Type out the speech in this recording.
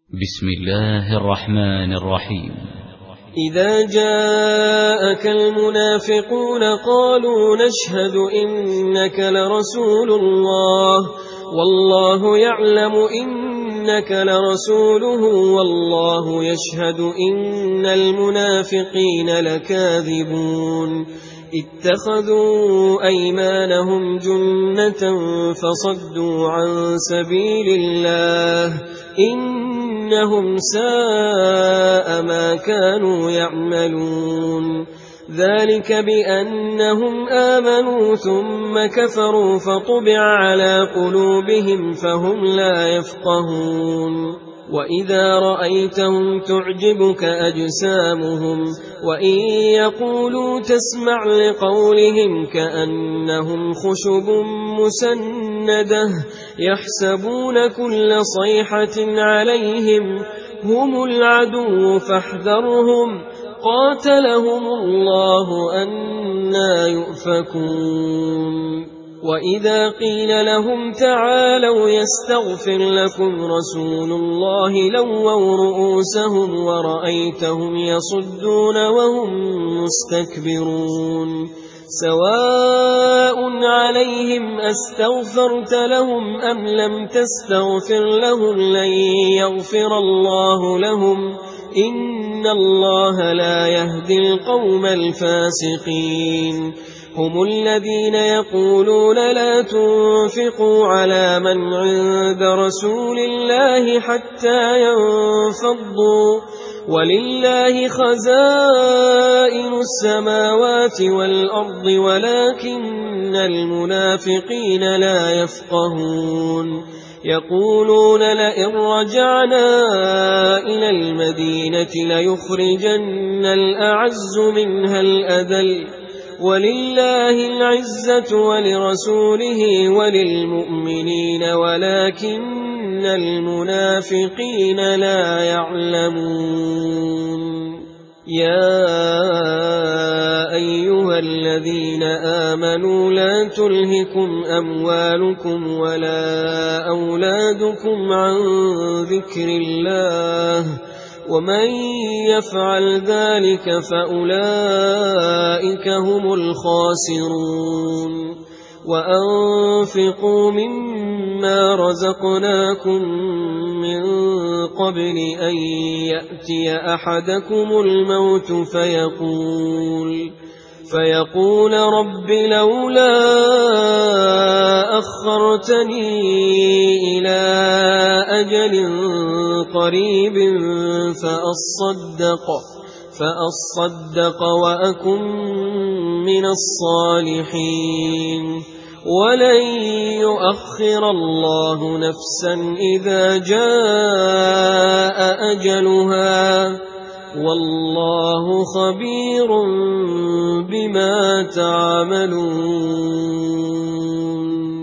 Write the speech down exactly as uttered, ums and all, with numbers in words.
بسم الله الرحمن الرحيم. إذا جاءك المنافقون قالوا نشهد إنك لرسول الله والله يعلم إنك لرسوله والله يشهد إن المنافقين لكاذبون اتخذوا أيمانهم جنة فصدوا عن سبيل الله إنهم ساء ما كانوا يعملون ذلك بأنهم آمنوا ثم كفروا فطبع على قلوبهم فهم لا يفقهون وإذا رأيتهم تعجبك أجسامهم وإن يقولوا تسمع لقولهم كأنهم خشب مسندة يحسبون كل صيحة عليهم هم العدو فاحذرهم قاتلهم الله أنى يؤفكون وإذا قيل لهم تعالوا يستغفر لكم رسول الله لووا رؤوسهم ورأيتهم يصدون وهم مستكبرون سواء عليهم أستغفرت لهم أم لم تستغفر لهم لن يغفر الله لهم إن الله لا يهدي القوم الفاسقين هم الذين يقولون لا تنفقوا على من عند رسول الله حتى ينفضوا ولله خزائن السماوات والأرض ولكن المنافقين لا يفقهون يقولون لئن رجعنا إلى المدينة ليخرجن الأعز منها الأذل ولله العزة ولرسوله وللمؤمنين ولكن المنافقين لا يعلمون يا أيها الذين آمنوا لا تلهكم أموالكم ولا أولادكم عن ذكر الله ومن يفعل ذلك فأولئك هم الخاسرون وأنفقوا مما رزقناكم من قبل أن يأتي أحدكم الموت فيقول فيقول رب لولا أخرتني إلى أجل قريب فأصدق فأصدق وأكن من الصالحين ولن يؤخر الله نفسا إذا جاء أجلها والله خبير بما تعملون.